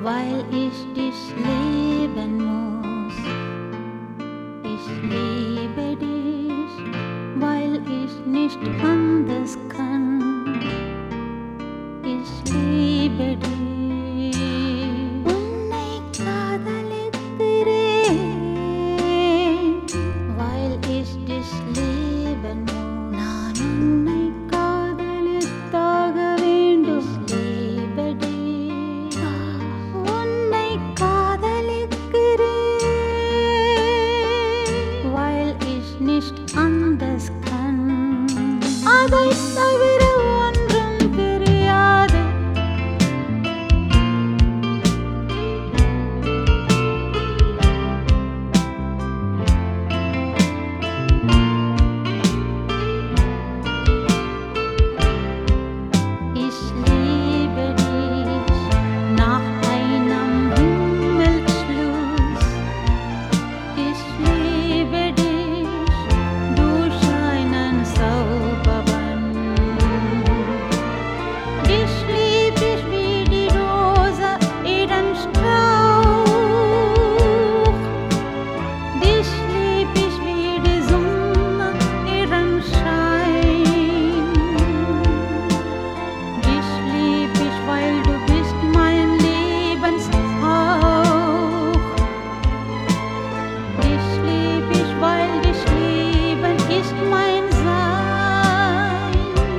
weil ich dich lieben muss. Ich liebe dich, weil ich nicht anders kann. Ich liebe dich. உன்னை காதலிக்கிறேன், weil ich dich lieben muss. நான் உன்னை காதலித்தாக வேண்டும். Ich liebe dich. உன்னை காதலிக்கிறேன், weil ich nicht anders kann. அதைத் தவிர ஒன்றும் தெரியாது. Ich liebe dich nach einem Himmelsschluss. Ich liebe dich durch einen Zauberbann. Ich liebe dich wie die Rose in den Strauch. Dich liebe ich wie die Sonne ihren Schein. Dich liebe ich, weil du bist mein Lebenshauch. Dich liebe ich, weil dich lieben ist mein Sein.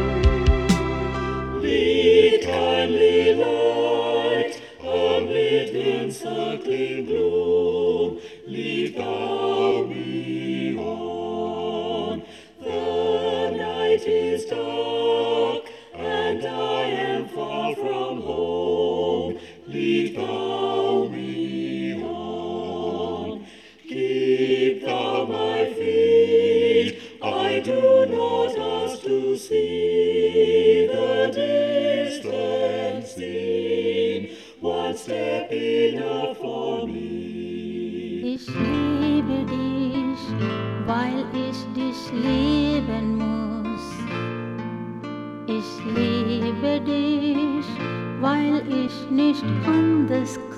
Lied, kein Lied, amid encircling gloom, lead thou me on. The night is dark, and I am far from home. Lead thou me on. Keep thou my feet, I do not ask to see the distant scene. One step enough for me. Ich liebe dich, weil ich dich lieben muss. Ich liebe dich, weil ich nicht anders